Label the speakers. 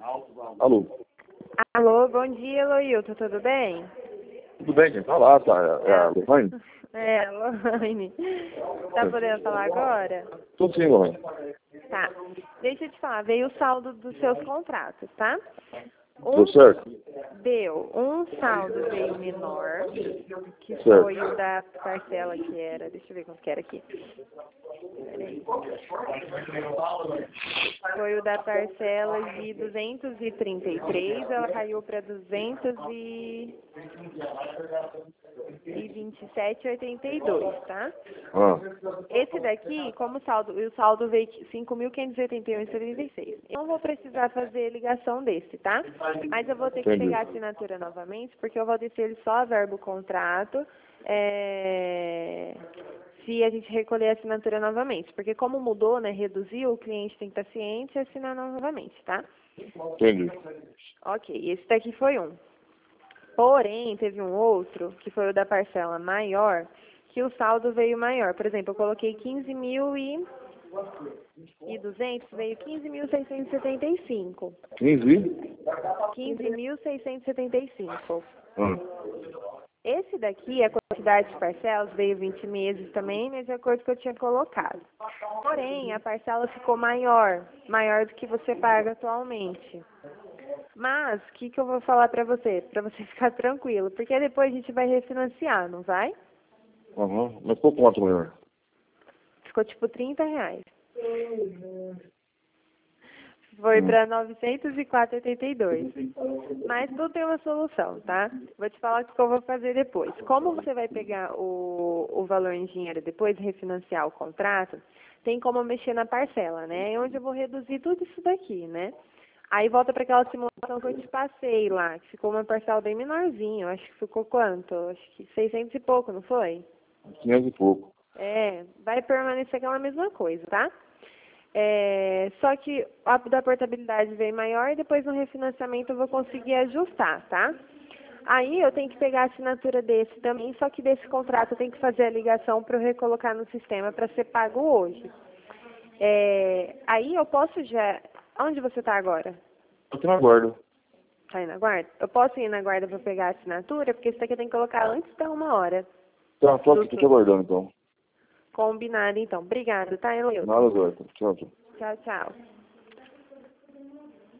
Speaker 1: Alô?
Speaker 2: Alô, bom dia, Eloilton, tudo bem?
Speaker 1: Tudo bem, quem tá lá, tá? É a Lohane?
Speaker 2: É, Lohane. Tá podendo falar agora?
Speaker 1: Tudo sim, Lohane.
Speaker 2: Tá. Deixa eu te falar, veio o saldo dos seus contratos, tá?
Speaker 1: Deu certo?
Speaker 2: Deu. Um saldo veio menor, que
Speaker 1: Certo.
Speaker 2: foi o da parcela que era, deixa eu ver quanto que era aqui. Peraí. Foi o da parcela de 233, ela caiu para 227,82, tá?
Speaker 1: Ah,
Speaker 2: Esse daqui, como o saldo veio 5.581,76. Eu não vou precisar fazer ligação desse, tá? Mas eu vou ter que
Speaker 1: entendi.
Speaker 2: pegar a assinatura novamente, porque eu vou descer ele só a verbo contrato, se a gente recolher a assinatura novamente. Porque como mudou, né, reduziu, o cliente tem que estar ciente e assinar novamente, tá?
Speaker 1: Entendi.
Speaker 2: Ok, esse daqui foi um. Porém, teve um outro, que foi o da parcela maior, que o saldo veio maior. Por exemplo, eu coloquei 15.200, veio 15.675.
Speaker 1: 15?
Speaker 2: 15.675.
Speaker 1: Ah,
Speaker 2: Esse daqui, a quantidade de parcelas, veio 20 meses também, mas de acordo com o que eu tinha colocado. Porém, a parcela ficou maior do que você paga atualmente. Mas, o que eu vou falar pra você ficar tranquilo, porque depois a gente vai refinanciar, não vai?
Speaker 1: aham. Mas qual quanto maior?
Speaker 2: Ficou tipo R$30. Foi para 904,82. Mas tudo tem uma solução, tá? Vou te falar o que eu vou fazer depois. Como você vai pegar o valor em dinheiro depois e refinanciar o contrato, tem como mexer na parcela, né? É onde eu vou reduzir tudo isso daqui, né? Aí volta para aquela simulação que eu te passei lá, que ficou uma parcela bem menorzinha. Eu acho que ficou quanto? Acho que 600 e pouco, não foi?
Speaker 1: 500 e pouco.
Speaker 2: Vai permanecer aquela mesma coisa, tá? Só que a da portabilidade veio maior e depois no refinanciamento eu vou conseguir ajustar, tá? Aí eu tenho que pegar a assinatura desse também, só que desse contrato eu tenho que fazer a ligação para eu recolocar no sistema para ser pago hoje. Aí eu posso já... Onde você está agora?
Speaker 1: Eu tô na guarda.
Speaker 2: Tá aí na guarda? Eu posso ir na guarda para pegar a assinatura? Porque isso aqui eu tenho que colocar antes da 1 hora.
Speaker 1: Tá, tô aqui, tô te aguardando então.
Speaker 2: Combinado, então. Obrigada, tá, Eloilton?
Speaker 1: Nada, Zé. Tchau, tchau.
Speaker 2: Tchau, tchau.